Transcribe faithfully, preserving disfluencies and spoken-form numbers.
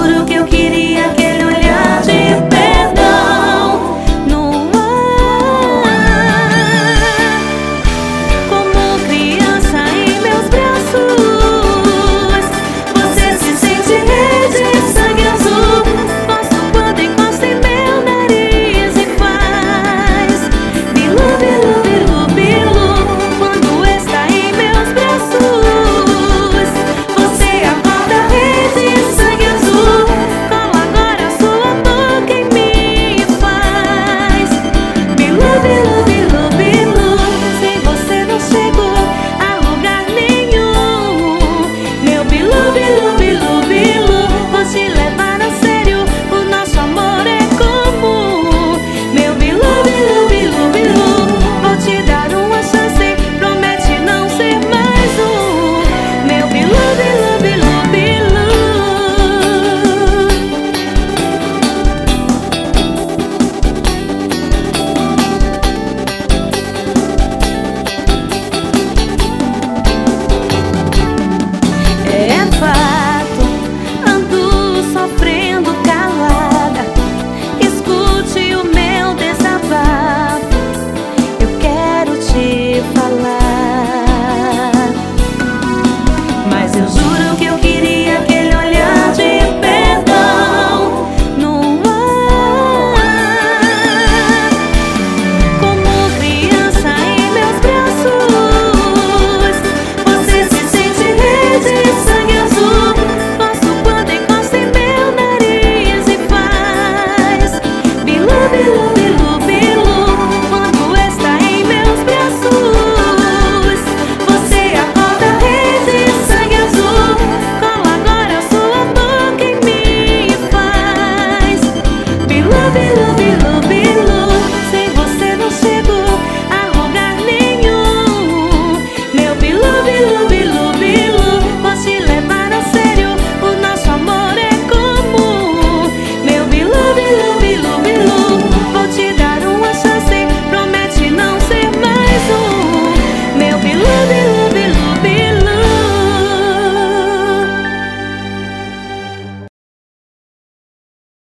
juro que eu queria aquele olhar de perdão no ar, como criança em meus braços. Você se sente rede, sangue azul. Posso quando encosta em meu nariz e faz bilu, bilu, bilu, bilu. Quando está em meus braços, você acorda rede, sangue azul. Cola agora sua boca em mim e faz bilu, bilu, bilu, bilu. Sem você não chegou a lugar nenhum, meu bilu, bilu, bilu, bilu. Vou te levar a sério, o nosso amor é comum, meu bilu, bilu, bilu, bilu. Vou te dar uma chance, promete não ser mais um, meu bilu, bilu, bilu, bilu. É fato, ando sofrendo calada. Escute o meu desabafo, eu quero te falar. Mas eu juro que eu queria aquele olhar de perdão no ar, como criança em meus braços. Você se sente rede, sangue azul. Posso quando encosta em meu nariz e faz bilu, bilu, bilu, bilu. Quando está em meus braços, você acorda rede, sangue azul. Cola agora sua boca em mim e faz bilu, bilu,